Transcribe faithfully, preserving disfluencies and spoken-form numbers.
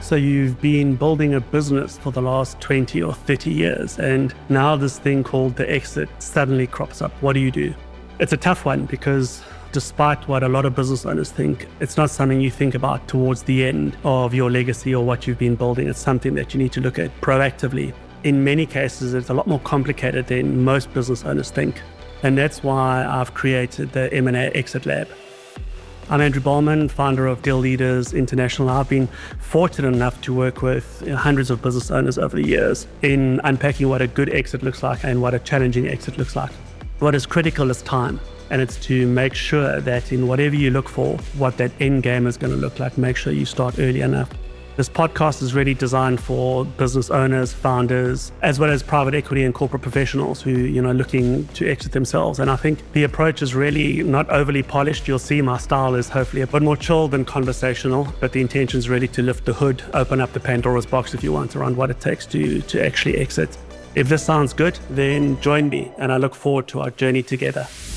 So you've been building a business for the last twenty or thirty years, and now this thing called the exit suddenly crops up. What do you do? It's a tough one because despite what a lot of business owners think, it's not something you think about towards the end of your legacy or what you've been building. It's something that you need to look at proactively. In many cases, it's a lot more complicated than most business owners think. And that's why I've created the M and A Exit Lab. I'm Andrew Bowman, founder of Deal Leaders International. I've been fortunate enough to work with you know, hundreds of business owners over the years in unpacking what a good exit looks like and what a challenging exit looks like. What is critical is time, and it's to make sure that in whatever you look for, what that end game is going to look like, make sure you start early enough. This podcast is really designed for business owners, founders, as well as private equity and corporate professionals who, you know, looking to exit themselves. And I think the approach is really not overly polished. You'll see my style is hopefully a bit more chilled and conversational, but the intention is really to lift the hood, open up the Pandora's box if you want, around what it takes to, to actually exit. If this sounds good, then join me, and I look forward to our journey together.